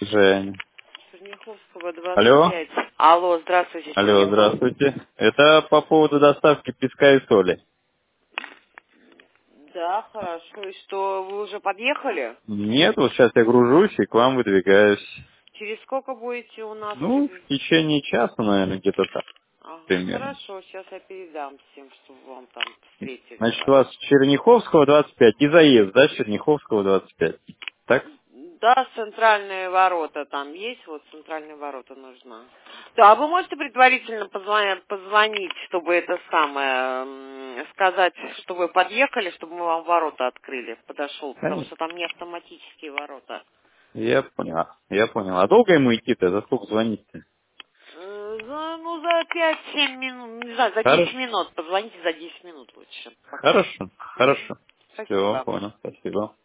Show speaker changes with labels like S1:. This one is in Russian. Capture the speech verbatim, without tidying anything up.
S1: Женя.
S2: Черняховского, двадцать
S1: Алло.
S2: пять. Алло, здравствуйте,
S1: Алло,
S2: Черняхов.
S1: здравствуйте. Это по поводу доставки песка и соли.
S2: Да, хорошо. И что, вы уже подъехали?
S1: Нет, вот сейчас я гружусь и к вам выдвигаюсь.
S2: Через сколько будете у нас?
S1: Ну, в течение часа, наверное, где-то так,
S2: Ага,
S1: примерно.
S2: хорошо, сейчас я передам всем, чтобы вам там встретили
S1: Значит, у
S2: вас.
S1: вас Черняховского двадцать пять и заезд, да, Черняховского двадцать пять. Так?
S2: Да, центральные ворота там есть, вот центральные ворота нужна. Да, а вы можете предварительно позвонить, позвонить, чтобы это самое, м, сказать, что вы подъехали, чтобы мы вам ворота открыли, подошел, потому
S1: Конечно.
S2: что там не автоматические ворота.
S1: Я понял. Я понял. А долго ему идти-то? За сколько звонить-то?
S2: Э, За, ну, за пять-семь минут, не знаю, за десять
S1: Хорошо.
S2: минут. Позвоните за десять минут лучше, пока.
S1: Хорошо.
S2: Мгм.
S1: Хорошо. Все,
S2: Спасибо.
S1: понял. Спасибо.